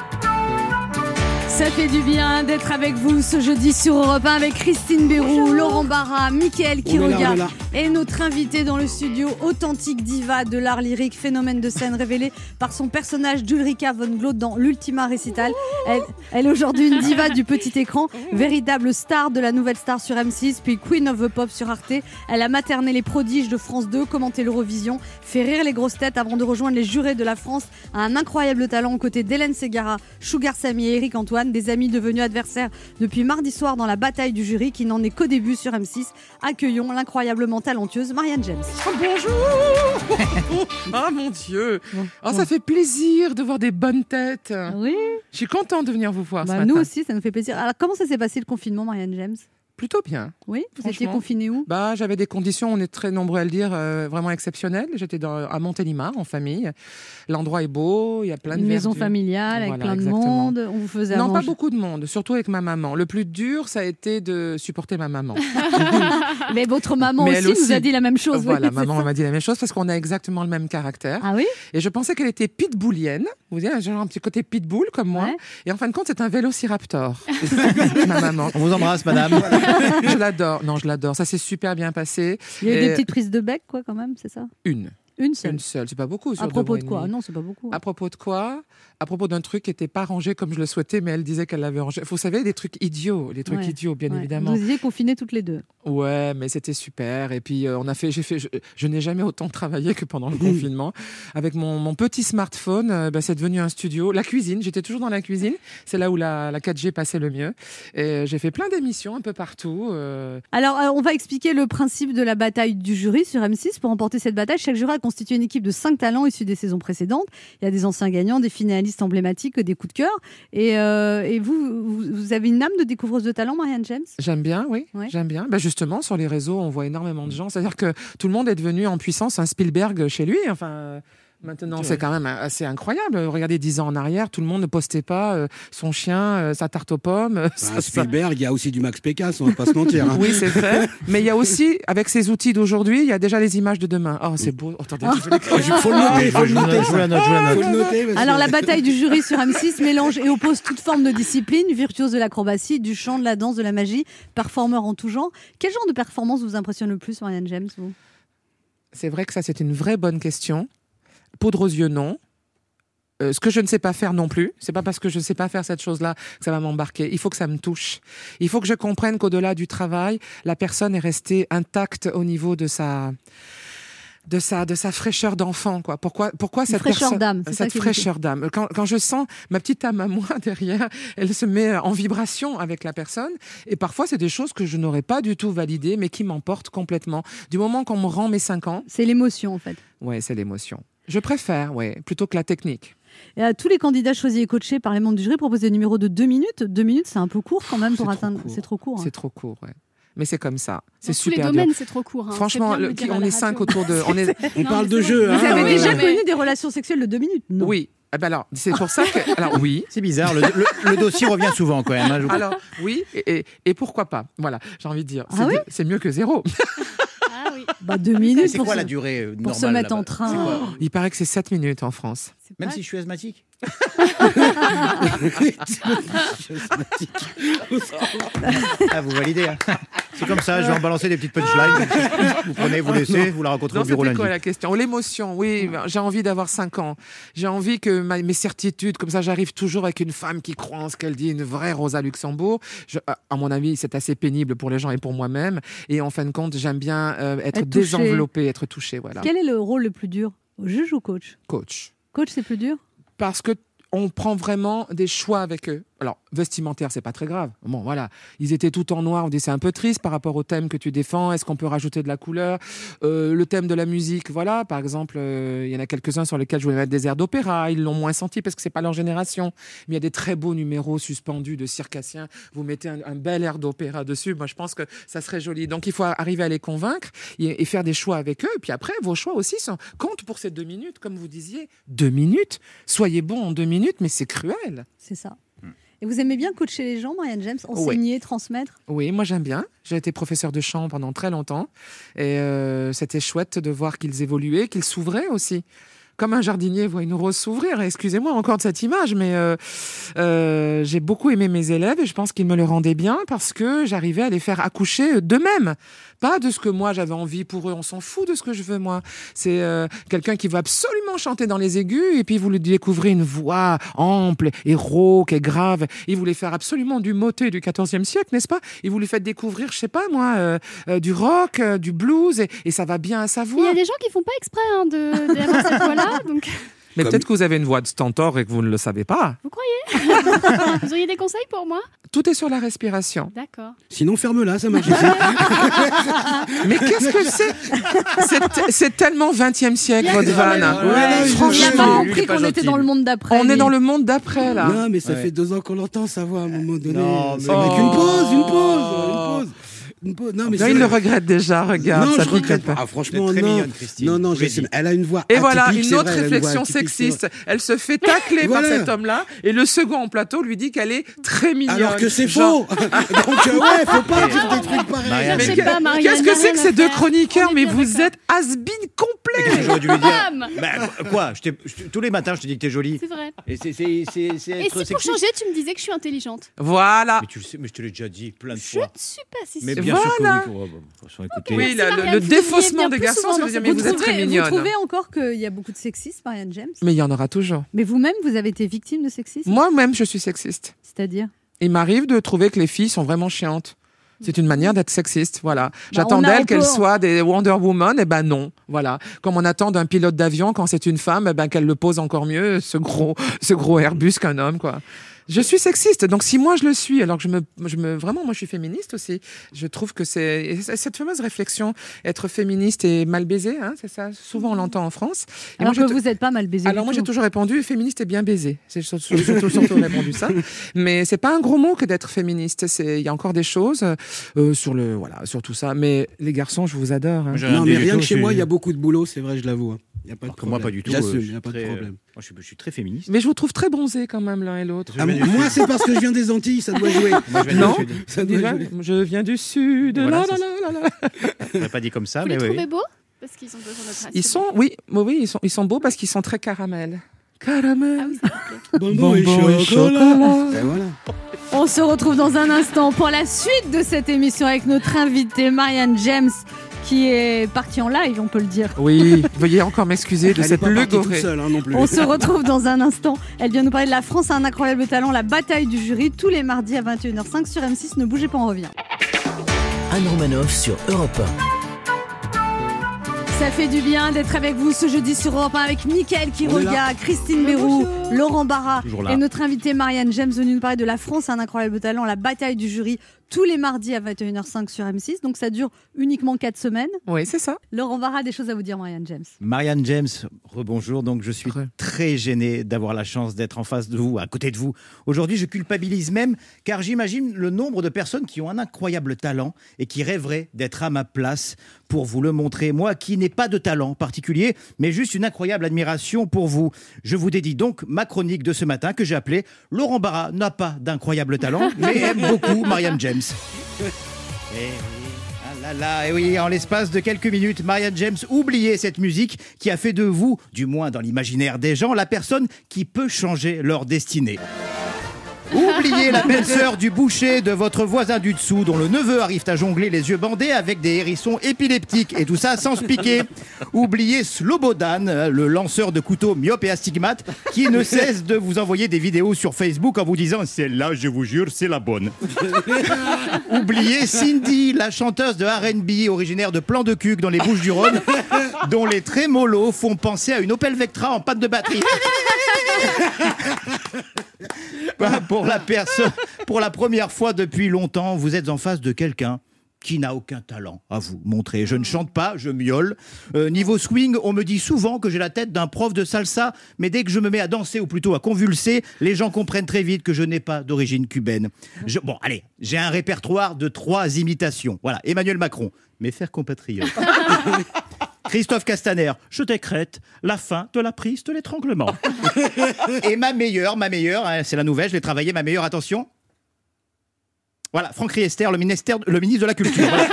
Ça fait du bien d'être avec vous ce jeudi sur Europe un avec Christine Béroux, Laurent Barra, Mickaël On est là, Quiroga on est là. et notre invité dans le studio, authentique diva de l'art lyrique, phénomène de scène révélé par son personnage d'Ulrika von Glaude dans l'Ultima Recital. Elle, elle est aujourd'hui une diva du petit écran, véritable star de la Nouvelle Star sur M six, puis Queen of the Pop sur Arte. Elle a materné les prodiges de France deux, commenté l'Eurovision, fait rire les grosses têtes avant de rejoindre les jurés de la France, a un incroyable talent aux côtés d'Hélène Ségara, Sugar Sammy et Eric Antoine, des amis devenus adversaires depuis mardi soir dans la bataille du jury qui n'en est qu'au début sur M six. Accueillons l'incroyablement talentueuse Marianne James. Oh, bonjour. Oh mon Dieu. Oh, ça fait plaisir de voir des bonnes têtes. Oui, Je suis contente de venir vous voir ce bah, matin. nous aussi, ça nous fait plaisir. Alors, comment ça s'est passé le confinement, Marianne James? Plutôt bien. Oui, vous étiez Franchement. confinée où? Bah, j'avais des conditions, on est très nombreux à le dire, euh, vraiment exceptionnelles. J'étais dans, à Montélimar, en famille. L'endroit est beau, il y a plein de Une maison verdure. familiale avec Voilà, plein de exactement. monde. On vous faisait à Non, pas manger. beaucoup de monde, surtout avec ma maman. Le plus dur, ça a été de supporter ma maman. Mais votre maman Mais aussi, elle vous aussi. a dit la même chose. Voilà, oui, maman c'est ça. m'a dit la même chose parce qu'on a exactement le même caractère. Ah oui? Et je pensais qu'elle était pitbullienne. Vous voyez, genre un petit côté pitbull comme moi. Ouais. Et en fin de compte, c'est un vélociraptor. ma maman. On vous embrasse, madame. Je l'adore. Non, je l'adore. Ça s'est super bien passé. Il y a eu Et- des petites prises de bec, quoi, quand même, c'est ça? Une. Une seule. Une seule. C'est pas beaucoup. sur À deux propos mois de et quoi? demi. Non, c'est pas beaucoup. À propos de quoi? À propos d'un truc qui n'était pas rangé comme je le souhaitais, mais elle disait qu'elle l'avait rangé. Vous savez, des trucs idiots. Des trucs Ouais. idiots, bien Ouais. évidemment. Vous étiez confinés toutes les deux. Ouais, mais c'était super. Et puis euh, on a fait, j'ai fait, je, je n'ai jamais autant travaillé que pendant le confinement. Avec mon, mon petit smartphone, euh, bah, c'est devenu un studio. La cuisine, j'étais toujours dans la cuisine. C'est là où la, la quatre G passait le mieux. Et j'ai fait plein d'émissions un peu partout. euh. Alors, euh, on va expliquer le principe de la bataille du jury sur M six. Pour remporter cette bataille, chaque jury a constitué une équipe de cinq talents issus des saisons précédentes. Il y a des anciens gagnants, des finalistes emblématiques, des coups de cœur. Et, euh, et vous, vous, vous avez une âme de découvreuse de talent, Marianne James? J'aime bien, oui. Ouais. J'aime bien. Bah, justement, sur les réseaux, on voit énormément de gens. C'est-à-dire que tout le monde est devenu en puissance un Spielberg chez lui. Enfin. euh, Maintenant, c'est quand même assez incroyable. Regardez, dix ans en arrière, tout le monde ne postait pas euh, son chien, euh, sa tarte aux pommes. euh, Bah, ça- ça- Spielberg, il y a aussi du Max Pécasse, on va pas se mentir. hein. Oui, c'est vrai. Mais il y a aussi, avec ces outils d'aujourd'hui, il y a déjà les images de demain. Oh, c'est beau. Attendez, je vais l'écrire. Il faut le noter, faut le Je vous noter. note, je vous la note, je vous la Faut note. le noter. parce Alors, que- la bataille du jury sur M six mélange et oppose toute forme de discipline, virtuose de l'acrobatie, du chant, de la danse, de la magie, performeur en tout genre. Quel genre de performance vous impressionne le plus, Marianne James, vous? C'est vrai que ça, c'est une vraie bonne question. Poudre aux yeux, non. Euh, ce que je ne sais pas faire non plus, c'est pas parce que je ne sais pas faire cette chose-là que ça va m'embarquer. Il faut que ça me touche. Il faut que je comprenne qu'au-delà du travail, la personne est restée intacte au niveau de sa de sa de sa fraîcheur d'enfant, quoi. Pourquoi pourquoi cette fraîcheur personne d'âme, c'est ça cette qui est fraîcheur d'âme. Quand quand je sens ma petite âme à moi derrière, elle se met en vibration avec la personne. Et parfois, c'est des choses que je n'aurais pas du tout validées, mais qui m'emportent complètement. Du moment qu'on me rend mes cinq ans, C'est l'émotion, en fait. ouais, c'est l'émotion. Je préfère, ouais, plutôt que la technique. Et à tous les candidats choisis et coachés par les membres du jury proposent des numéros de deux minutes. Deux minutes, c'est un peu court quand même pour C'est trop atteindre. court. C'est trop court. hein. C'est trop court, ouais. Mais c'est comme ça. C'est Dans tous les super domaines, dur. c'est trop court. hein. Franchement, C'est bien de le- le dire qui- à on la est cinq radio. autour de. On est... On Non, parle mais de c'est jeu. vrai. Vous hein, avez euh, déjà mais- connu des relations sexuelles de deux minutes? Non. Oui. Eh ben alors, c'est pour ça que. Alors oui. C'est bizarre, le, le- le dossier revient souvent quand même. hein, je vous- Alors oui. Et, et, et pourquoi pas. Voilà, j'ai envie de dire. Ah C'est oui c'est mieux que zéro. Ah oui. Bah, deux minutes C'est pour, quoi se, la durée euh, pour normale se mettre là-bas en train. C'est quoi Il paraît que c'est sept minutes en France. C'est Même pas- si je suis asthmatique. Asthmatique. Ah, vous validez. hein. C'est comme ça, je vais en balancer des petites punchlines. Vous prenez, vous laissez, vous la rencontrez Non, au bureau c'était lundi. quoi la question? Oh, l'émotion, oui. J'ai envie d'avoir cinq ans. J'ai envie que ma- mes certitudes, comme ça, j'arrive toujours avec une femme qui croit en ce qu'elle dit, une vraie Rosa Luxembourg. Je, à à mon avis, c'est assez pénible pour les gens et pour moi-même. Et en fin de compte, j'aime bien euh, être, Être touché. désenveloppé, être touché. Voilà. Quel est le rôle le plus dur? Juge ou coach? Coach. Coach, c'est plus dur? Parce que on prend vraiment des choix avec eux. Alors, vestimentaire, c'est pas très grave. Bon, voilà. Ils étaient tout en noir. On dit c'est un peu triste par rapport au thème que tu défends. Est-ce qu'on peut rajouter de la couleur? euh, Le thème de la musique, voilà. Par exemple, euh, il y en a quelques-uns sur lesquels je voulais mettre des airs d'opéra. Ils l'ont moins senti parce que c'est pas leur génération. Mais il y a des très beaux numéros suspendus de circassiens. Vous mettez un, un bel air d'opéra dessus. Moi, je pense que ça serait joli. Donc, il faut arriver à les convaincre et, et faire des choix avec eux. Et puis après, vos choix aussi sont, comptent pour ces deux minutes. Comme vous disiez, deux minutes. Soyez bons en deux minutes, mais c'est cruel. C'est ça. Et vous aimez bien coacher les gens, Marianne James, enseigner, oui. transmettre? Oui, moi j'aime bien. J'ai été professeur de chant pendant très longtemps. Et euh, c'était chouette de voir qu'ils évoluaient, qu'ils s'ouvraient aussi. Comme un jardinier voit une rose s'ouvrir. Excusez-moi encore de cette image, mais euh, euh, j'ai beaucoup aimé mes élèves et je pense qu'ils me le rendaient bien parce que j'arrivais à les faire accoucher d'eux-mêmes. Pas de ce que moi j'avais envie pour eux. On s'en fout de ce que je veux, moi. C'est euh, quelqu'un qui veut absolument chanter dans les aigus et puis vous lui découvrez une voix ample et rauque et grave. Et vous voulez faire absolument du motet du quatorzième siècle, n'est-ce pas? Et vous lui faites découvrir, je sais pas moi, euh, euh, du rock, euh, du blues et, et ça va bien à sa voix. Il y a des gens qui font pas exprès hein, de, d'avoir cette voix-là. Donc... Mais Comme... peut-être que vous avez une voix de stentor et que vous ne le savez pas. Vous croyez? Vous auriez des conseils pour moi? Tout est sur la respiration. D'accord. Sinon, ferme-la, ça marche. Mais qu'est-ce que c'est, c'est C'est tellement vingtième siècle, votre vanne. Ouais, franchement, on a compris qu'on était dans le monde d'après. On est dans le monde d'après, là. Non, mais ça ouais. fait deux ans qu'on l'entend, ça va, à un moment donné. Non, mais... Avec oh. une pause, une pause, une pause. Non, mais non, il le regrette déjà, regarde. Non, ça je regrette pas. Ah, franchement, très non. mignonne, Christine. Non, non, je sais, elle a une voix Et atypique, voilà, une autre vrai, réflexion atypique, sexiste. Elle se fait tacler voilà. par cet homme-là, et le second en plateau lui dit qu'elle est très mignonne. Alors que c'est Genre... faux. Donc, euh, ouais, faut pas dire des trucs pareils. Marianne, je sais que, pas, Marianne, qu'est-ce que c'est que ces deux chroniqueurs? On Mais est bien vous d'accord. êtes has-been complet. J'aurais dû lui dire. Bam Bah, quoi je t'ai- je- Tous les matins, je te dis que t'es jolie. C'est vrai. Et c'est, c'est, c'est, c'est Et être si pour sexy. changer, tu me disais que je suis intelligente? Voilà. Mais tu le sais, mais je te l'ai déjà dit plein de Je fois. ne suis pas si Mais sûre. bien Voilà. sûr que oui. Pour... De toute façon, écoutez. Oui, Merci, le, Marianne, le vous défaussement devriez des bien garçons, plus ça veut dire, mais Vous vous êtes très trouvez, vous mignonne. trouvez encore qu'il y a beaucoup de sexisme, Marianne James? Mais il y en aura toujours. Mais vous-même, vous avez été victime de sexisme? Moi-même, je suis sexiste. C'est-à-dire? Il m'arrive de trouver que les filles sont vraiment chiantes. C'est une manière d'être sexiste, voilà. J'attends on a d'elles un qu'elles peu- soient des Wonder Woman, et ben non, voilà. Comme on attend d'un pilote d'avion quand c'est une femme, eh ben qu'elle le pose encore mieux, ce gros, ce gros Airbus qu'un homme, quoi. Je suis sexiste, donc si moi je le suis, alors que je me, je me, vraiment, moi je suis féministe aussi. Je trouve que c'est cette fameuse réflexion, être féministe et mal baisé, hein, c'est ça. Souvent on l'entend en France. Et Alors moi, que j'ai vous n'êtes pas mal baisé. Alors du moi tout. j'ai toujours répondu féministe et bien baisé. J'ai surtout, surtout, surtout répondu ça. Mais c'est pas un gros mot que d'être féministe. C'est il y a encore des choses euh, sur le voilà sur tout ça. Mais les garçons, je vous adore. Hein. Non, mais rien que chez moi, il y a beaucoup de boulot, c'est vrai, je l'avoue. hein. Il y a pas de Alors que problème. moi, pas du tout. J'assume, euh, il n'y a pas de très, problème. euh, Moi, je suis, je suis très féministe. Mais je vous trouve très bronzés quand même l'un et l'autre. Ah, moi, c'est parce que je viens des Antilles, ça doit jouer. Moi, je viens du Non. Sud. Ça doit Déjà, jouer. je viens du sud. Voilà, là, ça, là, là, là, là. Je l'aurais pas dit comme ça, Vous mais les oui. trouvez beaux? Parce qu'ils ont besoin de notre Ils sont, oui, oui, oui, ils sont, ils sont beaux parce qu'ils sont très caramel. Caramel. Ah oui, ça me plaît. Bonbon et Bonbon et chocolat. chocolat. Et voilà. On se retrouve dans un instant pour la suite de cette émission avec notre invitée Marianne James qui est partie en live, on peut le dire. Oui, veuillez encore m'excuser de Elle est cette pas partie toute logorée. seule, hein, non plus. On se retrouve dans un instant. Elle vient nous parler de La France a un incroyable talent, la bataille du jury, tous les mardis à vingt et une heures cinq sur M six. Ne bougez pas, on revient. Anne Romanoff sur Europe un. Ça fait du bien d'être avec vous ce jeudi sur Europe un avec Mickaël Quiroga, Christine Béroux, Laurent Barra Toujours là. et notre invité Marianne James venue nous parler de La France a un incroyable talent, la bataille du jury, tous les mardis à vingt et une heures cinq sur M six. Donc ça dure uniquement quatre semaines. Oui, c'est ça. Laurent Barra a des choses à vous dire, Marianne James. Marianne James, rebonjour. Donc, je suis Re. très gêné d'avoir la chance d'être en face de vous, à côté de vous. Aujourd'hui, je culpabilise même, car j'imagine le nombre de personnes qui ont un incroyable talent et qui rêveraient d'être à ma place pour vous le montrer. Moi, qui n'ai pas de talent particulier, mais juste une incroyable admiration pour vous. Je vous dédie donc ma chronique de ce matin que j'ai appelée « Laurent Barra n'a pas d'incroyable talent, mais aime beaucoup Marianne James ». Eh oui, ah là là, et oui, en l'espace de quelques minutes, Marianne James, oubliez cette musique qui a fait de vous, du moins dans l'imaginaire des gens, la personne qui peut changer leur destinée. Oubliez la belle-sœur du boucher de votre voisin du dessous dont le neveu arrive à jongler les yeux bandés avec des hérissons épileptiques et tout ça sans se piquer. Oubliez Slobodan, le lanceur de couteaux myope et astigmate qui ne cesse de vous envoyer des vidéos sur Facebook en vous disant « Celle-là, je vous jure, c'est la bonne ». Oubliez Cindy, la chanteuse de R and B originaire de Plan de Cuc dans les Bouches-du-Rhône dont les trémolos font penser à une Opel Vectra en panne de batterie. Bah, pour Pour la personne, pour la première fois depuis longtemps, vous êtes en face de quelqu'un qui n'a aucun talent à vous montrer. Je ne chante pas, je miaule. Euh, niveau swing, on me dit souvent que j'ai la tête d'un prof de salsa, mais dès que je me mets à danser, ou plutôt à convulser, les gens comprennent très vite que je n'ai pas d'origine cubaine. Je, bon, allez, j'ai un répertoire de trois imitations. Voilà, Emmanuel Macron, mes frères compatriotes. Christophe Castaner, je décrète la fin de la prise de l'étranglement. Et ma meilleure, ma meilleure, hein, c'est la nouvelle, je l'ai travaillée, ma meilleure, attention. Voilà, Franck Riester, le, ministère, le ministre de la Culture. Voilà.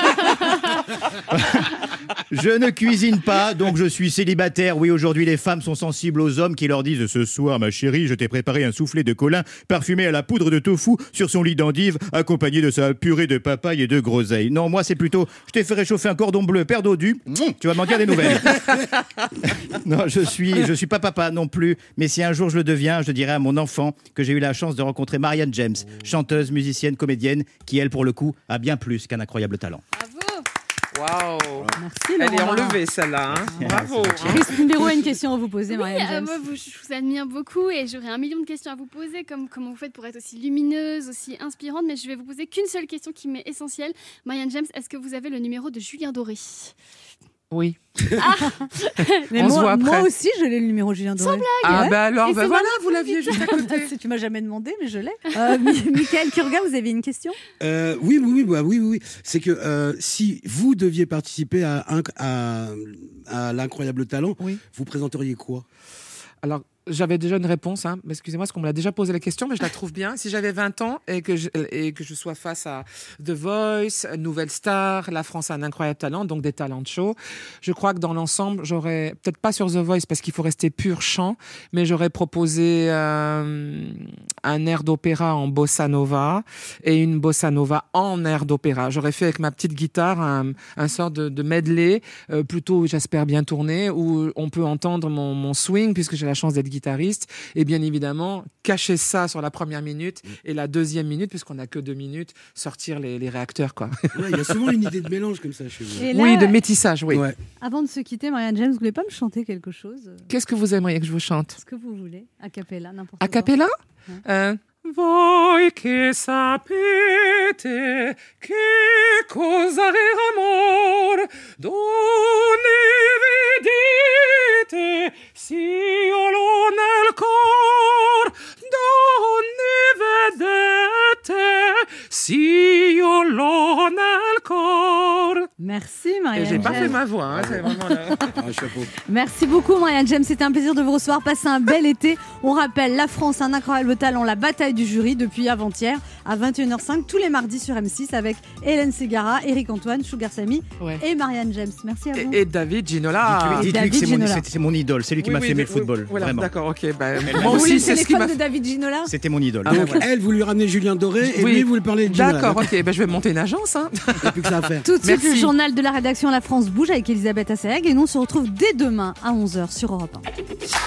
Je ne cuisine pas, donc je suis célibataire. Oui, aujourd'hui, les femmes sont sensibles aux hommes qui leur disent « Ce soir, ma chérie, je t'ai préparé un soufflé de colin parfumé à la poudre de tofu sur son lit d'endive, accompagné de sa purée de papaye et de groseille. » Non, moi, c'est plutôt « Je t'ai fait réchauffer un cordon bleu, père dodu. Tu vas m'en dire des nouvelles. » Non, je suis, je suis pas papa non plus, mais si un jour je le deviens, je dirai à mon enfant que j'ai eu la chance de rencontrer Marianne James, chanteuse, musicienne, comédienne, qui, elle, pour le coup, a bien plus qu'un incroyable talent. Waouh. Merci, Elle est Laurent. enlevée, celle-là. Hein. Bravo. Christine Béraud a une question à vous poser, Oui, Marianne euh, James. moi, vous- je vous admire beaucoup et j'aurais un million de questions à vous poser, comme comment vous faites pour être aussi lumineuse, aussi inspirante, mais je vais vous poser qu'une seule question qui m'est essentielle. Marianne James, est-ce que vous avez le numéro de Julien Doré? Oui. Mais On se moi, voit après. moi aussi, je l'ai le numéro Julien Doré. Sans blague. Ah Ouais. bah alors, Et bah c'est voilà, moi vous l'aviez juste à côté. Tu m'as jamais demandé, mais je l'ai. Euh, Mi- Mickaël Kiroga, vous avez une question? Euh, oui, oui, oui, bah, oui, oui, oui. C'est que euh, si vous deviez participer à, un- à, à l'incroyable talent, Oui. vous présenteriez quoi? Alors, j'avais déjà une réponse, hein, mais excusez-moi, parce qu'on me l'a déjà posé la question, mais je la trouve bien. Si j'avais vingt ans et que, je, et que je sois face à The Voice, Nouvelle Star, la France a un incroyable talent, donc des talents de show, je crois que dans l'ensemble, j'aurais, peut-être pas sur The Voice parce qu'il faut rester pur chant, mais j'aurais proposé euh, un air d'opéra en bossa nova et une bossa nova en air d'opéra. J'aurais fait avec ma petite guitare un, un sort de, de medley, euh, plutôt, j'espère, bien tourné, où on peut entendre mon, mon swing, puisque j'ai la chance d'être guitariste, et bien évidemment cacher ça sur la première minute et la deuxième minute, puisqu'on n'a que deux minutes, sortir les, les réacteurs, quoi. Ouais, il y a souvent une idée de mélange comme ça chez vous. Et là, Oui, de métissage, oui. Ouais. avant de se quitter, Marianne James, vous voulez pas me chanter quelque chose? Qu'est-ce que vous aimeriez que je vous chante? Ce que vous voulez, a cappella, n'importe A quoi. cappella? Ouais. Euh, Voi che sapete che cosa è amor, donne vedete si io l'ho nel cor, donne vedete si io l'ho nel cor. Merci, Et Marianne j'ai pas fait James. ma voix, hein, c'est vraiment là. Ah, chapeau. Merci beaucoup, Marianne James. C'était un plaisir de vous recevoir. Passez un bel été. On rappelle La France, un incroyable talent, la bataille du jury depuis avant-hier à vingt et une heures cinq, tous les mardis sur M six avec Hélène Ségara, Éric Antoine, Sugar Sammy Ouais. et Marianne James. Merci à vous. Et, et David Ginola. Dites-lui, Et dites-lui David que c'est mon, Ginola. c'est- c'est mon idole, c'est lui qui Oui, m'a oui, fait aimer oui, le football. voilà, Vraiment. d'accord, ok. Bah, Elle moi m'a- Vous voulez aussi, le c'est ce qui téléphone m'a de David Ginola? C'était mon idole. Ah, Donc, voilà. elle, vous lui ramenez Julien Doré et Oui. lui, vous lui parlez de Ginola. D'accord, ok. Ben, je vais monter une agence. Hein. Il n'y a plus que ça à faire. Tout de suite, Merci. le journal de la rédaction La France bouge avec Elisabeth Assayag et nous on se retrouve dès demain à onze heures sur Europe un.